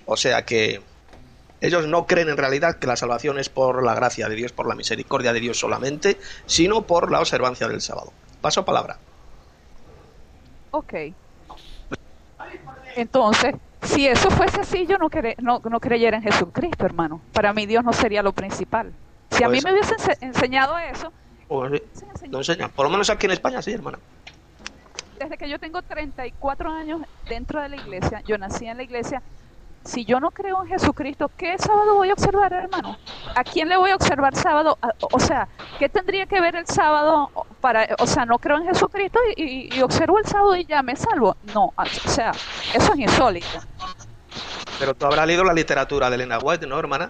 O sea que ellos no creen en realidad que la salvación es por la gracia de Dios, por la misericordia de Dios solamente, sino por la observancia del sábado. Paso palabra. Ok. Entonces, si eso fuese así, yo no creyera en Jesucristo, hermano. Para mí Dios no sería lo principal. Si a mí Pues, me hubiesen enseñado eso, pues no enseñan. Por lo menos aquí en España sí, hermana. desde que yo tengo 34 años dentro de la iglesia, yo nací en la iglesia. Si yo no creo en Jesucristo, ¿qué sábado voy a observar, hermano? ¿A quién le voy a observar sábado? O sea, ¿qué tendría que ver el sábado para, o sea, no creo en Jesucristo y observo el sábado y ya me salvo? No, o sea, eso es insólito. Pero tú habrás leído la literatura de Elena White, ¿no, hermana?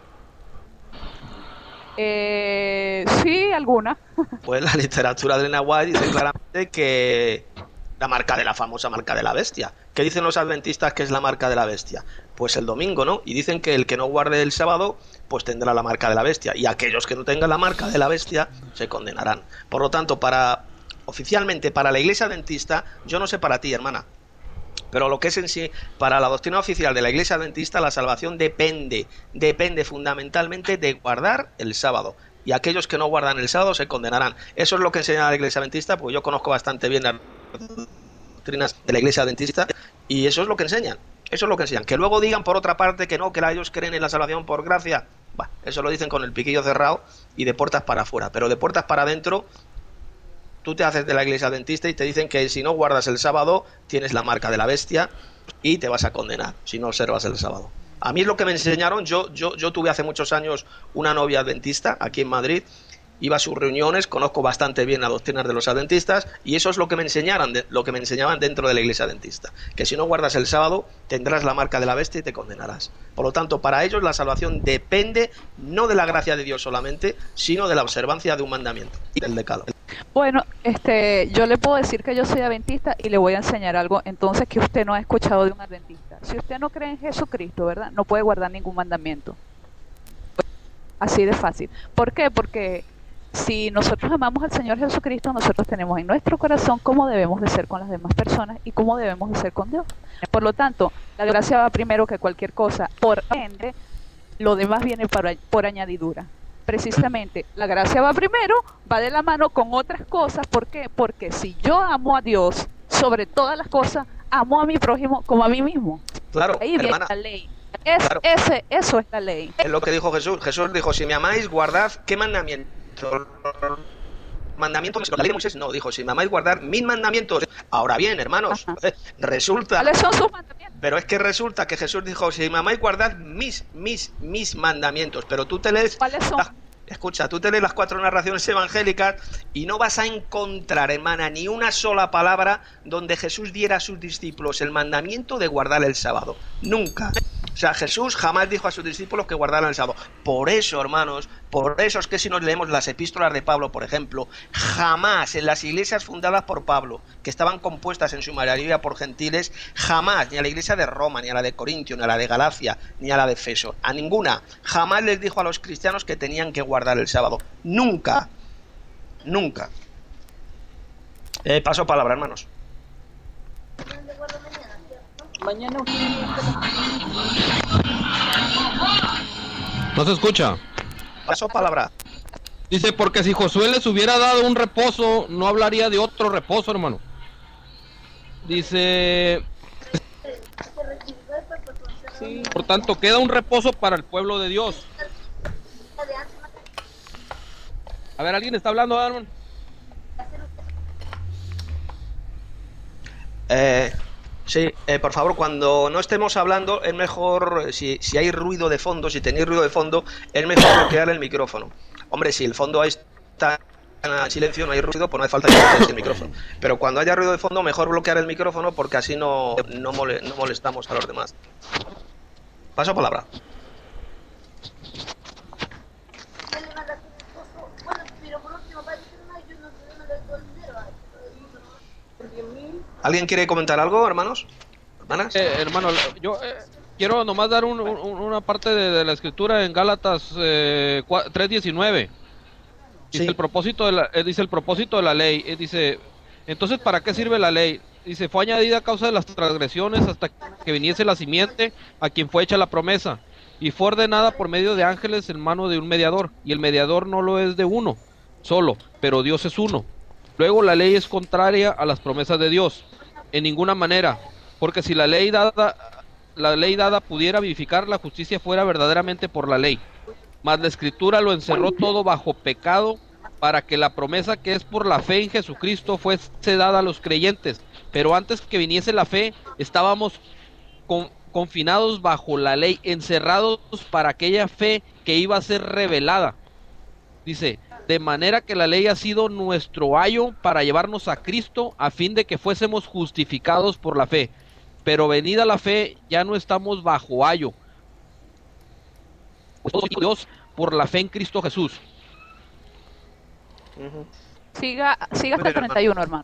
Sí, alguna. Pues la literatura de Elena White dice claramente que la marca de la famosa marca de la bestia. ¿Qué dicen los adventistas que es la marca de la bestia? Pues el domingo, ¿no? Y dicen que el que no guarde el sábado, pues tendrá la marca de la bestia. Y aquellos que no tengan la marca de la bestia se condenarán. Por lo tanto, oficialmente para la iglesia adventista, yo no sé para ti, hermana, pero lo que es en sí, para la doctrina oficial de la iglesia adventista, la salvación depende fundamentalmente de guardar el sábado. Y aquellos que no guardan el sábado se condenarán. Eso es lo que enseña la iglesia adventista, porque yo conozco bastante bien las doctrinas de la iglesia adventista, y eso es lo que enseñan. Eso es lo que enseñan. Que luego digan por otra parte que no, que ellos creen en la salvación por gracia. Bah, eso lo dicen con el piquillo cerrado y de puertas para afuera. Pero de puertas para adentro, tú te haces de la iglesia adventista y te dicen que si no guardas el sábado, tienes la marca de la bestia y te vas a condenar si no observas el sábado. A mí es lo que me enseñaron. Yo tuve hace muchos años una novia adventista aquí en Madrid. Iba a sus reuniones, conozco bastante bien la doctrina de los adventistas, y eso es lo que me enseñaron, lo que me enseñaban dentro de la iglesia adventista, que si no guardas el sábado tendrás la marca de la bestia y te condenarás. Por lo tanto, para ellos la salvación depende no de la gracia de Dios solamente, sino de la observancia de un mandamiento, el decálogo. Bueno, yo le puedo decir que yo soy adventista y le voy a enseñar algo entonces que usted no ha escuchado de un adventista. Si usted no cree en Jesucristo, ¿verdad? No puede guardar ningún mandamiento. Así de fácil. ¿Por qué? Porque si nosotros amamos al Señor Jesucristo, nosotros tenemos en nuestro corazón cómo debemos de ser con las demás personas y cómo debemos de ser con Dios. Por lo tanto, la gracia va primero que cualquier cosa. Por ende, lo demás viene por añadidura. Precisamente, la gracia va primero, va de la mano con otras cosas. ¿Por qué? Porque si yo amo a Dios sobre todas las cosas, amo a mi prójimo como a mí mismo. Claro, ahí viene hermana, la ley. Claro. Eso es la ley. Es lo que dijo Jesús. Jesús dijo, si me amáis, guardad, ¿qué mandamiento? Mandamientos, la ley de Moisés no, dijo, si me amáis, guardar mis mandamientos. Ahora bien, hermanos, resulta... ¿Cuáles son sus mandamientos? Pero es que resulta que Jesús dijo, si me amáis, guardad mis mandamientos. Pero tú te lees... ¿Cuáles son? Escucha, tú te lees las 4 narraciones evangélicas y no vas a encontrar, hermana, ni una sola palabra donde Jesús diera a sus discípulos el mandamiento de guardar el sábado. Nunca. O sea, Jesús jamás dijo a sus discípulos que guardaran el sábado. Por eso, hermanos, por eso es que si nos leemos las epístolas de Pablo, por ejemplo, jamás en las iglesias fundadas por Pablo, que estaban compuestas en su mayoría por gentiles, jamás, ni a la iglesia de Roma, ni a la de Corintio, ni a la de Galacia, ni a la de Efeso, a ninguna, jamás les dijo a los cristianos que tenían que guardar el sábado. Nunca. Nunca. Paso palabra, hermanos. Mañana. No se escucha. Paso palabra. Dice, porque si Josué les hubiera dado un reposo, no hablaría de otro reposo, hermano. Dice, sí, por tanto, queda un reposo para el pueblo de Dios. A ver, ¿alguien está hablando, hermano? Sí, por favor, cuando no estemos hablando, es mejor, si hay ruido de fondo, si tenéis ruido de fondo, es mejor bloquear el micrófono. Hombre, si el fondo está en silencio, no hay ruido, pues no hace falta que bloquees el micrófono. Pero cuando haya ruido de fondo, mejor bloquear el micrófono porque así no molestamos a los demás. Paso palabra. ¿Alguien quiere comentar algo, hermanos? ¿Hermanas? Hermano, yo quiero nomás dar una parte de la escritura en Gálatas 3:19. Dice, sí. Dice el propósito de la ley. Dice, entonces, ¿para qué sirve la ley? dice, fue añadida a causa de las transgresiones hasta que viniese la simiente a quien fue hecha la promesa, y fue ordenada por medio de ángeles en mano de un mediador, y el mediador no lo es de uno solo, pero Dios es uno. Luego la ley es contraria a las promesas de Dios, en ninguna manera, porque si la ley dada pudiera vivificar, la justicia fuera verdaderamente por la ley. Mas la Escritura lo encerró todo bajo pecado, para que la promesa que es por la fe en Jesucristo fuese dada a los creyentes. Pero antes que viniese la fe, estábamos confinados bajo la ley, encerrados para aquella fe que iba a ser revelada. Dice, de manera que la ley ha sido nuestro ayo para llevarnos a Cristo, a fin de que fuésemos justificados por la fe. Pero venida la fe, ya no estamos bajo ayo. Dios por la fe en Cristo Jesús. Siga hasta el 31, hermano.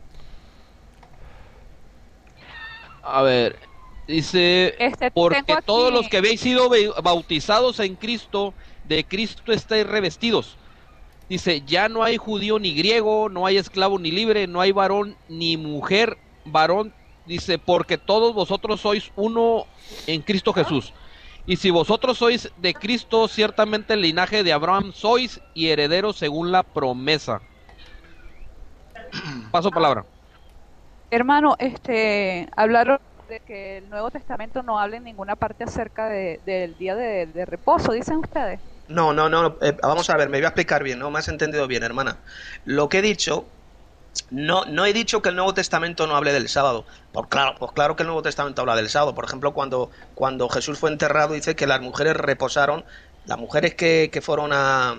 A ver, dice, porque todos los que habéis sido bautizados en Cristo, de Cristo estáis revestidos. Dice, ya no hay judío ni griego, no hay esclavo ni libre, no hay varón ni mujer, varón, dice, porque todos vosotros sois uno en Cristo Jesús. Y si vosotros sois de Cristo, ciertamente el linaje de Abraham sois y herederos según la promesa. Paso palabra. Hermano, hablaron de que el Nuevo Testamento no habla en ninguna parte acerca del día de reposo, dicen ustedes. No, vamos a ver, me voy a explicar bien, ¿no? Me has entendido bien, hermana. Lo que he dicho, no he dicho que el Nuevo Testamento no hable del sábado. Pues claro que el Nuevo Testamento habla del sábado. Por ejemplo, cuando Jesús fue enterrado, dice que las mujeres reposaron, las mujeres que fueron a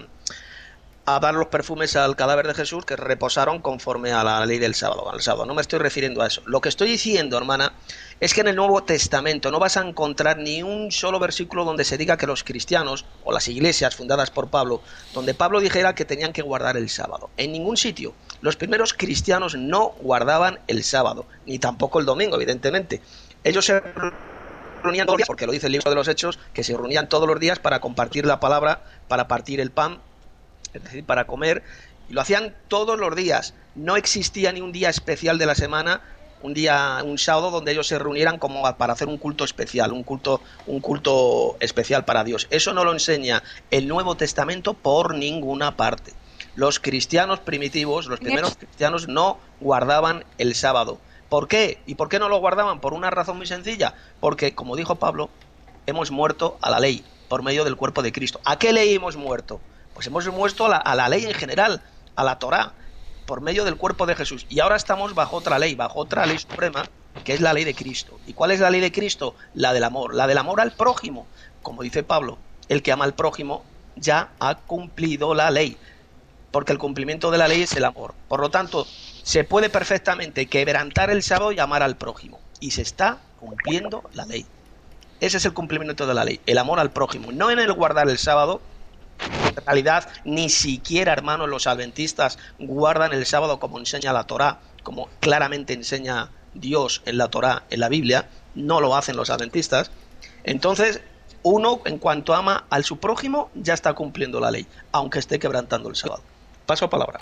dar los perfumes al cadáver de Jesús, que reposaron conforme a la ley del sábado, al sábado. No me estoy refiriendo a eso. Lo que estoy diciendo, hermana, es que en el Nuevo Testamento no vas a encontrar ni un solo versículo donde se diga que los cristianos o las iglesias fundadas por Pablo, donde Pablo dijera que tenían que guardar el sábado. En ningún sitio. Los primeros cristianos no guardaban el sábado, ni tampoco el domingo, evidentemente. Ellos se reunían todos los días, porque lo dice el libro de los Hechos, que se reunían todos los días para compartir la palabra, para partir el pan, es decir, para comer, y lo hacían todos los días. No existía ni un día especial de la semana, un sábado donde ellos se reunieran como para hacer un culto especial, un culto especial para Dios. Eso no lo enseña el Nuevo Testamento por ninguna parte. Los cristianos primitivos, los primeros cristianos, no guardaban el sábado. ¿Por qué? ¿Y por qué no lo guardaban? Por una razón muy sencilla, porque, como dijo Pablo, hemos muerto a la ley por medio del cuerpo de Cristo. ¿A qué ley hemos muerto? Pues hemos muerto a la ley en general, a la Torá, por medio del cuerpo de Jesús. Y ahora estamos bajo otra ley suprema, que es la ley de Cristo. ¿Y cuál es la ley de Cristo? La del amor al prójimo. Como dice Pablo, el que ama al prójimo ya ha cumplido la ley, porque el cumplimiento de la ley es el amor. Por lo tanto, se puede perfectamente quebrantar el sábado y amar al prójimo. Y se está cumpliendo la ley. Ese es el cumplimiento de la ley, el amor al prójimo. No en el guardar el sábado. En realidad, ni siquiera, hermanos, los adventistas guardan el sábado como enseña la Torá, como claramente enseña Dios en la Torá, en la Biblia. No lo hacen los adventistas. Entonces, uno, en cuanto ama a su prójimo, ya está cumpliendo la ley, aunque esté quebrantando el sábado. Paso a palabra.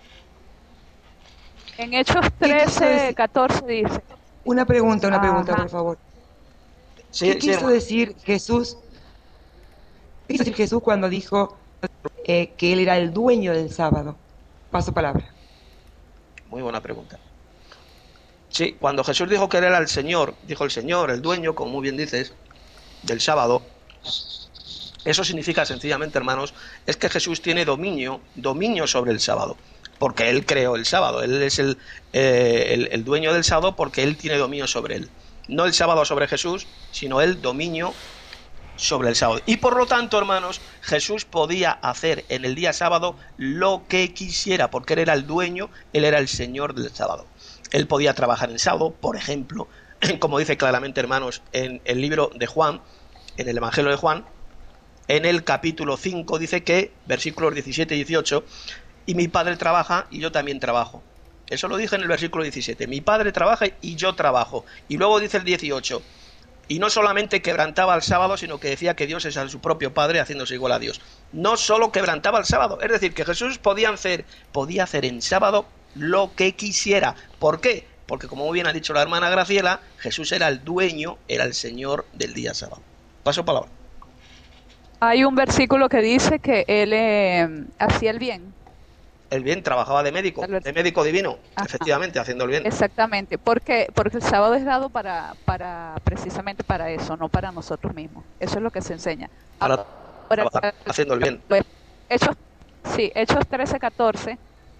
En Hechos 13, 14 dice... Una pregunta, por favor. ¿Qué quiso decir Jesús? ¿Qué quiso decir Jesús cuando dijo que Él era el dueño del sábado? Paso palabra. Muy buena pregunta. Sí, cuando Jesús dijo que Él era el Señor, dijo el Señor, el dueño, como muy bien dices, del sábado. Eso significa sencillamente, hermanos, es que Jesús tiene dominio sobre el sábado, porque Él creó el sábado. Él es el dueño del sábado porque Él tiene dominio sobre él. No el sábado sobre Jesús, sino el dominio sobre el sábado. Y por lo tanto, hermanos, Jesús podía hacer en el día sábado lo que quisiera, porque Él era el dueño, Él era el Señor del sábado. Él podía trabajar en sábado, por ejemplo, como dice claramente, hermanos, en el libro de Juan, en el Evangelio de Juan, en el capítulo 5 dice que, versículos 17 y 18, y mi Padre trabaja y yo también trabajo. Eso lo dije en el versículo 17, mi Padre trabaja y yo trabajo. Y luego dice el 18, y no solamente quebrantaba el sábado, sino que decía que Dios es a su propio Padre, haciéndose igual a Dios. No solo quebrantaba el sábado, es decir, que Jesús podía hacer en sábado lo que quisiera. ¿Por qué? Porque como muy bien ha dicho la hermana Graciela, Jesús era el dueño, era el Señor del día sábado. Paso palabra. Hay un versículo que dice que él hacía el bien. El bien, trabajaba de médico divino, ajá, efectivamente, haciendo el bien. Exactamente, porque el sábado es dado para precisamente para eso, no para nosotros mismos. Eso es lo que se enseña. Ahora, haciendo el bien. Hechos 13:14,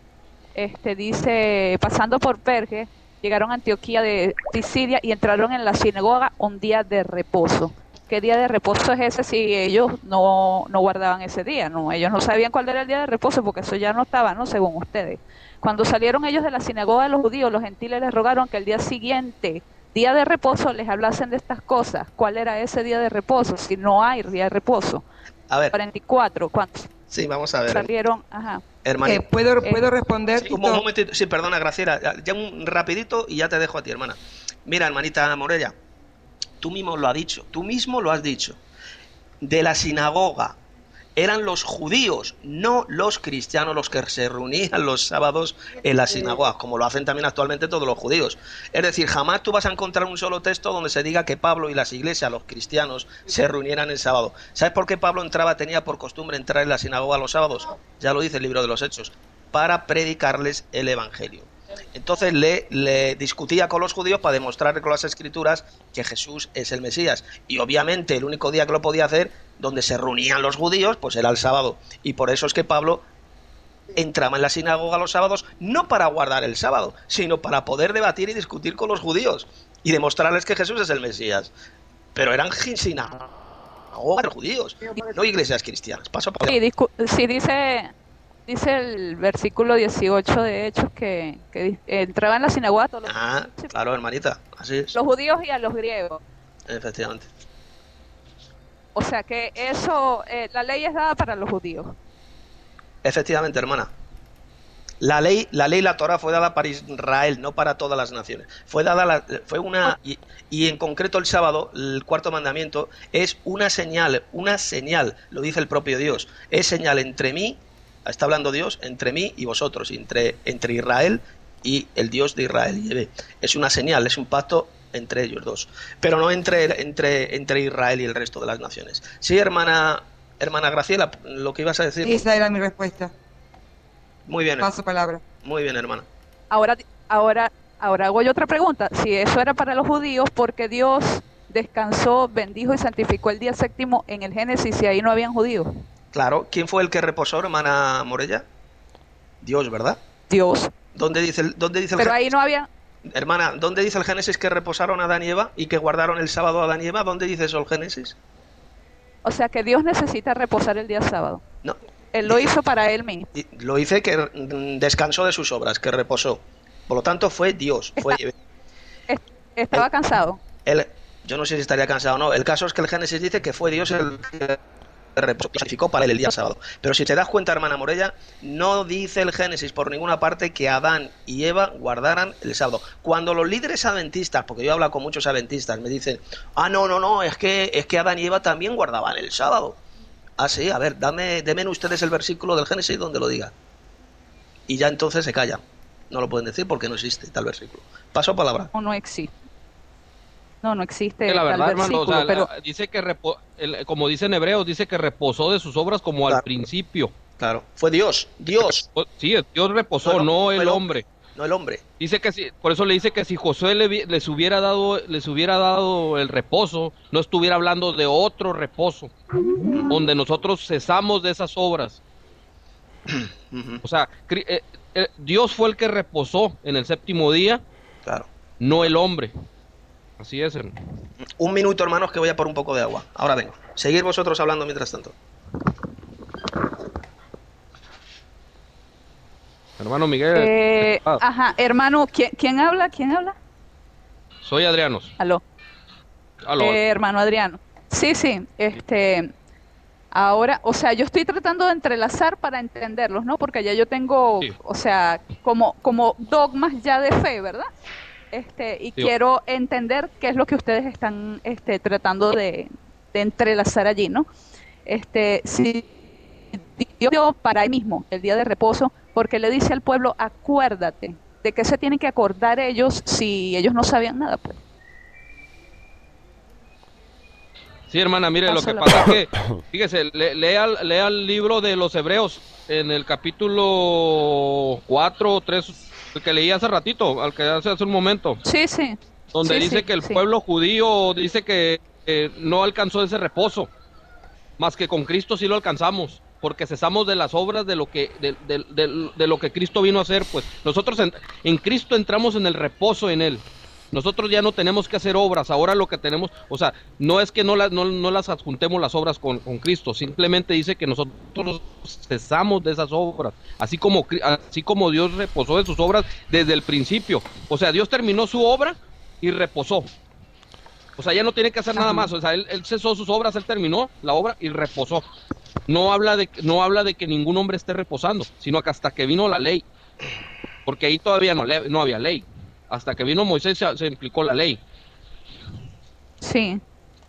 dice, pasando por Perge, llegaron a Antioquía de Pisidia y entraron en la sinagoga un día de reposo. ¿Qué día de reposo es ese si ellos no guardaban ese día? No, ellos no sabían cuál era el día de reposo porque eso ya no estaba, ¿no? Según ustedes. Cuando salieron ellos de la sinagoga de los judíos, los gentiles les rogaron que el día siguiente, día de reposo, les hablasen de estas cosas. ¿Cuál era ese día de reposo? Si no hay día de reposo. A ver. 44, ¿cuántos? Sí, vamos a ver. Salieron, ajá. Hermanito. ¿Puedo responder? Sí, un momentito. Sí, perdona, Graciela. Ya un rapidito y ya te dejo a ti, hermana. Mira, hermanita Morella. Tú mismo lo has dicho. De la sinagoga eran los judíos, no los cristianos, los que se reunían los sábados en las sinagogas, como lo hacen también actualmente todos los judíos. Es decir, jamás tú vas a encontrar un solo texto donde se diga que Pablo y las iglesias, los cristianos, se reunieran el sábado. ¿Sabes por qué Pablo tenía por costumbre entrar en la sinagoga los sábados? Ya lo dice el libro de los Hechos, para predicarles el evangelio. Entonces le discutía con los judíos para demostrarle con las escrituras que Jesús es el Mesías. Y obviamente el único día que lo podía hacer, donde se reunían los judíos, pues era el sábado. Y por eso es que Pablo entraba en la sinagoga los sábados, no para guardar el sábado, sino para poder debatir y discutir con los judíos y demostrarles que Jesús es el Mesías. Pero eran sinagogas de judíos, no iglesias cristianas. Paso por sí, dice el versículo 18 de Hechos que entraba en la sinagoga todos los claro, hermanita, así es. Los judíos y a los griegos. Efectivamente. O sea que eso, la ley es dada para los judíos. Efectivamente, hermana. La ley, la Torá fue dada para Israel, no para todas las naciones. Y en concreto el sábado, el cuarto mandamiento, es una señal, lo dice el propio Dios, es señal entre mí, está hablando Dios, entre mí y vosotros, entre Israel y el Dios de Israel. Es una señal, es un pacto entre ellos dos, pero no entre Israel y el resto de las naciones. Sí, hermana Graciela, lo que ibas a decir. Esa era mi respuesta. Muy bien. Paso palabra. Muy bien, hermana. Ahora hago yo otra pregunta. Si eso era para los judíos, ¿por qué Dios descansó, bendijo y santificó el día séptimo en el Génesis y ahí no habían judíos? Claro, ¿quién fue el que reposó, hermana Morella? Dios, ¿verdad? Dios. ¿Dónde dice el Pero Génesis? ahí no había... Hermana, ¿dónde dice el Génesis que reposaron Adán y Eva y que guardaron el sábado a Adán y Eva? ¿Dónde dice eso el Génesis? O sea que Dios necesita reposar el día sábado. No. Él lo hizo para él mismo. Lo dice que descansó de sus obras, que reposó. Por lo tanto, fue Dios. Estaba cansado. Yo no sé si estaría cansado o no. El caso es que el Génesis dice que fue Dios el que santificó para él el día sábado. Pero si te das cuenta, hermana Morella, no dice el Génesis por ninguna parte que Adán y Eva guardaran el sábado. Cuando los líderes adventistas, porque yo he hablado con muchos adventistas, me dicen, no, es que Adán y Eva también guardaban el sábado. Ah, sí, a ver, denme ustedes el versículo del Génesis donde lo diga. Y ya entonces se callan. No lo pueden decir porque no existe tal versículo. Paso palabra. No existe. No existe. La verdad, hermano, pero... dice que como dicen hebreos, dice que reposó de sus obras como al principio. Claro, fue Dios. Sí, Dios reposó, no el hombre. No el hombre. Dice que sí, por eso le dice que si Josué les hubiera dado el reposo, no estuviera hablando de otro reposo, donde nosotros cesamos de esas obras. O sea, Dios fue el que reposó en el séptimo día, claro, no el hombre. Así es, hermano. Un minuto, hermanos, que voy a por un poco de agua. Ahora vengo. Seguir vosotros hablando mientras tanto. Hermano Miguel. Hermano, ¿quién habla? Soy Adrianos. Aló. Hermano Adriano. Sí. Ahora, o sea, yo estoy tratando de entrelazar para entenderlos, ¿no? Porque ya yo tengo, sí, o sea, como dogmas ya de fe, ¿verdad? Y sí, quiero entender qué es lo que ustedes están tratando de entrelazar allí, ¿no? Si Dios dio para él mismo el día de reposo, porque le dice al pueblo, acuérdate ¿de qué se tienen que acordar ellos si ellos no sabían nada? Pues? Sí, hermana, mire, lo que pasa es que, fíjese, lea el libro de los Hebreos, en el capítulo 4 o 3, el que leí hace ratito, al que hace un momento. Sí, sí. Donde sí, dice sí, que el sí. pueblo judío dice que no alcanzó ese reposo, más que con Cristo sí lo alcanzamos, porque cesamos de las obras de lo que de lo que Cristo vino a hacer. Pues nosotros en Cristo entramos en el reposo en Él. Nosotros ya no tenemos que hacer obras, ahora lo que tenemos, o sea, no es que no las adjuntemos las obras con Cristo, simplemente dice que nosotros cesamos de esas obras, así como Dios reposó de sus obras desde el principio. O sea, Dios terminó su obra y reposó. O sea, ya no tiene que hacer nada más, o sea, él cesó sus obras, él terminó la obra y reposó. No habla de que ningún hombre esté reposando, sino que hasta que vino la ley, porque ahí todavía no había ley. Hasta que vino Moisés se implicó la ley. Sí.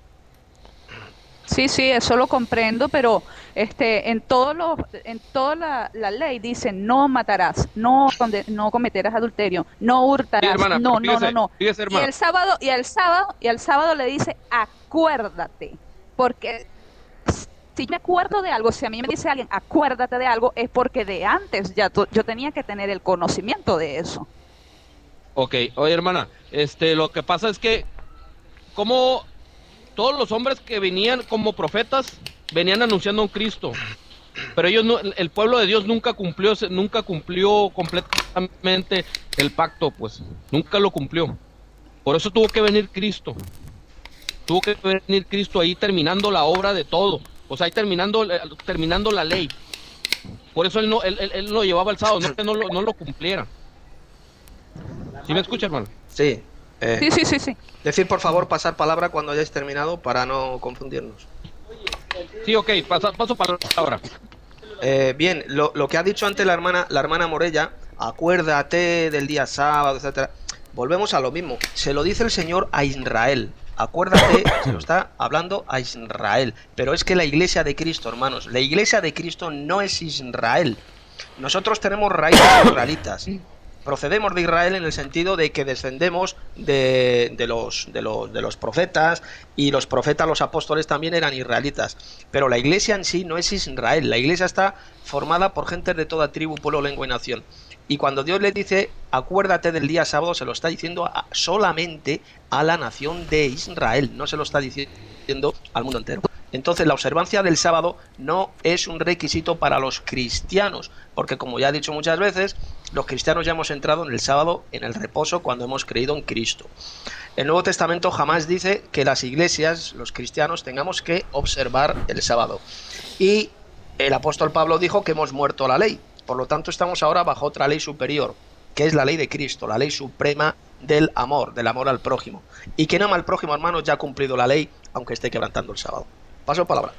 Sí, eso lo comprendo, pero en toda la ley dice no matarás, no cometerás adulterio, no hurtarás, sí, hermana, no. Fíjese, Y el sábado le dice acuérdate, porque si me acuerdo de algo, si a mí me dice alguien acuérdate de algo, es porque de antes ya yo tenía que tener el conocimiento de eso. Ok, oye, hermana, lo que pasa es que como todos los hombres que venían como profetas venían anunciando a un Cristo, pero el pueblo de Dios nunca cumplió completamente el pacto, pues nunca lo cumplió. Por eso tuvo que venir Cristo ahí terminando la obra de todo, o sea, ahí terminando la ley. Por eso él lo llevaba al sábado, no lo cumpliera. ¿Sí me escucha, hermano? Sí. Sí. Decir, por favor, pasar palabra cuando hayáis terminado para no confundirnos. Sí, ok, paso palabra. Bien, lo que ha dicho antes la hermana Morella, acuérdate del día sábado, etcétera. Volvemos a lo mismo. Se lo dice el Señor a Israel. Acuérdate, se lo está hablando a Israel. Pero es que la iglesia de Cristo, hermanos, la iglesia de Cristo no es Israel. Nosotros tenemos raíces israelitas. Procedemos de Israel en el sentido de que descendemos de los profetas, y los profetas, los apóstoles también eran israelitas, pero la iglesia en sí no es Israel. La iglesia está formada por gentes de toda tribu, pueblo, lengua y nación. Y cuando Dios le dice acuérdate del día sábado, se lo está diciendo solamente a la nación de Israel, no se lo está diciendo al mundo entero. Entonces la observancia del sábado no es un requisito para los cristianos, porque como ya he dicho muchas veces, los cristianos ya hemos entrado en el sábado, en el reposo, cuando hemos creído en Cristo. El Nuevo Testamento jamás dice que las iglesias, los cristianos, tengamos que observar el sábado. Y el apóstol Pablo dijo que hemos muerto a la ley, por lo tanto estamos ahora bajo otra ley superior, que es la ley de Cristo, la ley suprema del amor al prójimo. Y quien ama al prójimo, hermanos, ya ha cumplido la ley, aunque esté quebrantando el sábado. Paso palabra.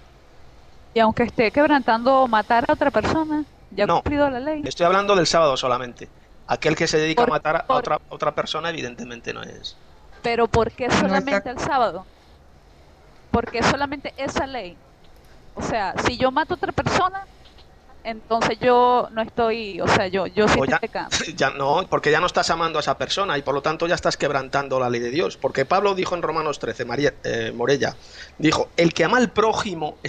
Y aunque esté quebrantando matar a otra persona, ya ha cumplido la ley. Estoy hablando del sábado solamente. Aquel que se dedica a matar a otra persona, evidentemente no es. Pero ¿por qué solamente el sábado? ¿Por qué solamente esa ley? O sea, si yo mato a otra persona, entonces yo no estoy, o sea, yo sí estoy pecando. Ya no, porque ya no estás amando a esa persona y por lo tanto ya estás quebrantando la ley de Dios. Porque Pablo dijo en Romanos 13, Morella, dijo, el que ama al prójimo,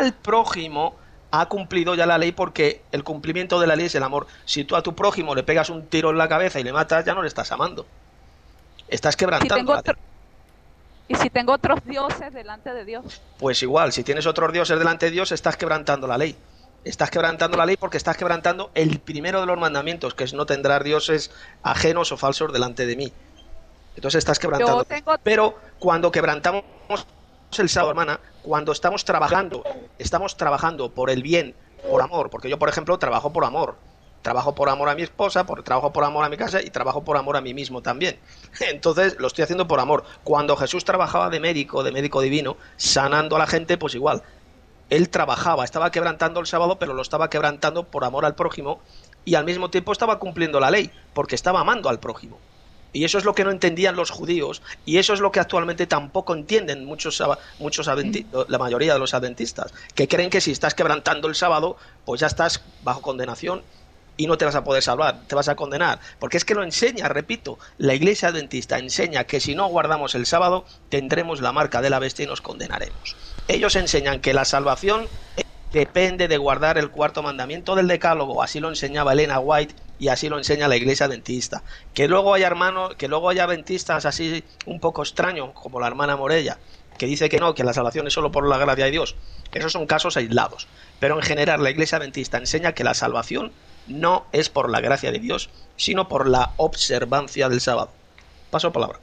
ha cumplido ya la ley, porque el cumplimiento de la ley es el amor. Si tú a tu prójimo le pegas un tiro en la cabeza y le matas, ya no le estás amando. Estás quebrantando la ley. ¿Y si tengo otros dioses delante de Dios? Pues igual, si tienes otros dioses delante de Dios, estás quebrantando la ley. Estás quebrantando la ley porque estás quebrantando el primero de los mandamientos, que es no tendrás dioses ajenos o falsos delante de mí. Entonces estás quebrantando. Pero cuando quebrantamos el sábado, hermana, cuando estamos trabajando por el bien, por amor, porque yo, por ejemplo, trabajo por amor a mi esposa, trabajo por amor a mi casa y trabajo por amor a mí mismo también. Entonces lo estoy haciendo por amor. Cuando Jesús trabajaba de médico divino, sanando a la gente, pues igual. Él estaba quebrantando el sábado, pero lo estaba quebrantando por amor al prójimo, y al mismo tiempo estaba cumpliendo la ley, porque estaba amando al prójimo. Y eso es lo que no entendían los judíos, y eso es lo que actualmente tampoco entienden la mayoría de los adventistas, que creen que si estás quebrantando el sábado, pues ya estás bajo condenación, y no te vas a poder salvar, te vas a condenar, porque es que lo enseña, repito, la Iglesia Adventista enseña que si no guardamos el sábado tendremos la marca de la bestia y nos condenaremos. Ellos enseñan que la salvación depende de guardar el cuarto mandamiento del Decálogo, así lo enseñaba Elena White y así lo enseña la Iglesia Adventista. Que luego haya hermanos, que luego haya adventistas así un poco extraños, como la hermana Morella, que dice que no, que la salvación es solo por la gracia de Dios. Esos son casos aislados. Pero en general la Iglesia Adventista enseña que la salvación no es por la gracia de Dios, sino por la observancia del sábado. Paso palabra.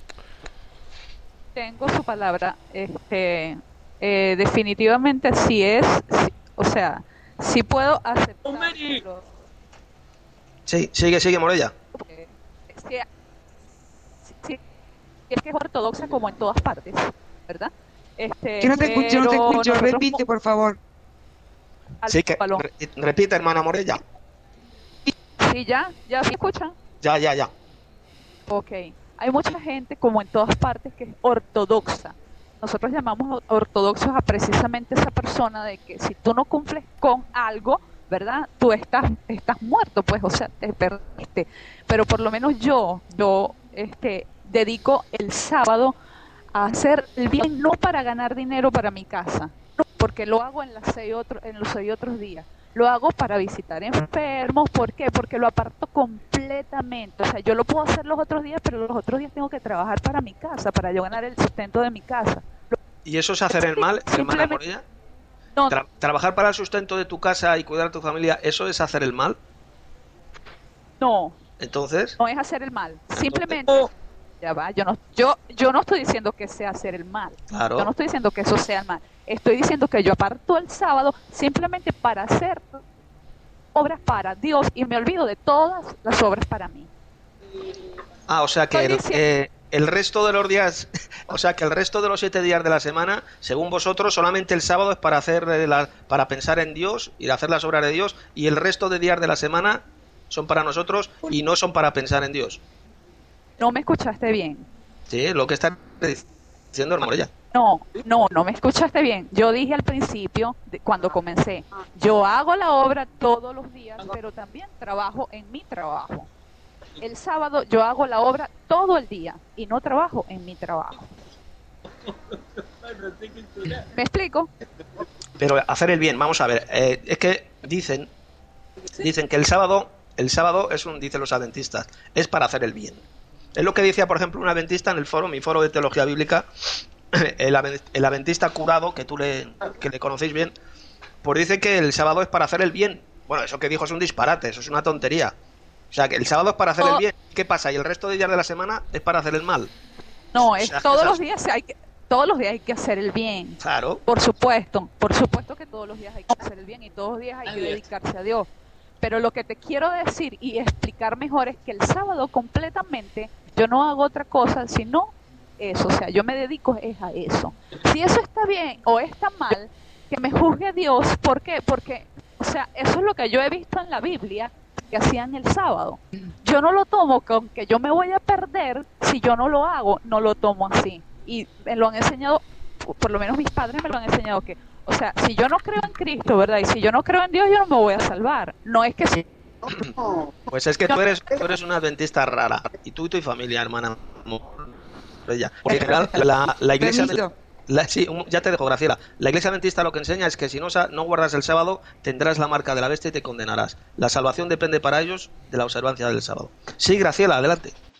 Tengo su palabra. Definitivamente sí es, sí, o sea, sí puedo aceptarlo. Sí, sigue Morella. Sí, es que es ortodoxa como en todas partes, ¿verdad? Yo no te escucho, repite, por favor. Sí, que repite, hermana Morella. Sí, ya se escuchan. Ya. Ok, hay mucha gente como en todas partes que es ortodoxa. Nosotros llamamos ortodoxos a precisamente esa persona de que si tú no cumples con algo, ¿verdad? Tú estás muerto, pues, o sea, te perdiste. Pero por lo menos yo dedico el sábado a hacer el bien, no para ganar dinero para mi casa, no, porque lo hago en los 6 otros días. Lo hago para visitar enfermos. ¿Por qué? Porque lo aparto completamente. O sea, yo lo puedo hacer los otros días, pero los otros días tengo que trabajar para mi casa, para yo ganar el sustento de mi casa. ¿Y eso es hacer el mal, hermana Morella? No, ¿Trabajar para el sustento de tu casa y cuidar a tu familia, eso es hacer el mal? No. ¿Entonces? No es hacer el mal. Simplemente... Ya va, yo no estoy diciendo que sea hacer el mal. Claro. Yo no estoy diciendo que eso sea el mal. Estoy diciendo que yo aparto el sábado simplemente para hacer obras para Dios y me olvido de todas las obras para mí. O sea que el resto de los días, o sea que el resto de los 7 días de la semana, según vosotros, solamente el sábado es para hacer para pensar en Dios y hacer las obras de Dios, y el resto de días de la semana son para nosotros y no son para pensar en Dios. No me escuchaste bien. Sí, lo que está diciendo hermano Morella. No me escuchaste bien. Yo dije al principio, cuando comencé, yo hago la obra todos los días, pero también trabajo en mi trabajo. El sábado yo hago la obra todo el día y no trabajo en mi trabajo. ¿Me explico? Pero hacer el bien, vamos a ver, es que dicen que el sábado dicen los adventistas, es para hacer el bien. Es lo que decía, por ejemplo, un adventista en mi foro de teología bíblica, el adventista curado, que le conocéis bien, pues dice que el sábado es para hacer el bien. Bueno, eso que dijo es un disparate, eso es una tontería. O sea, que el sábado es para hacer el bien. ¿Qué pasa? ¿Y el resto de días de la semana es para hacer el mal? No, todos los días hay que hacer el bien. Claro. Por supuesto que todos los días hay que hacer el bien y todos los días hay que dedicarse a Dios. Pero lo que te quiero decir y explicar mejor es que el sábado completamente yo no hago otra cosa sino eso, o sea, yo me dedico a eso. Si eso está bien o está mal, que me juzgue Dios. ¿Por qué? Porque, o sea, eso es lo que yo he visto en la Biblia que hacían el sábado. Yo no lo tomo con que yo me voy a perder si yo no lo hago, no lo tomo así. Y me lo han enseñado, por lo menos mis padres me lo han enseñado, que, o sea, si yo no creo en Cristo, ¿verdad? Y si yo no creo en Dios, yo no me voy a salvar. No es que sí. Pues es que tú eres una adventista rara, y tú y tu familia, hermana. Porque en general la iglesia ya te dejo, Graciela. La iglesia adventista lo que enseña es que si no guardas el sábado tendrás la marca de la bestia y te condenarás. La salvación depende para ellos de la observancia del sábado. Sí, Graciela, adelante.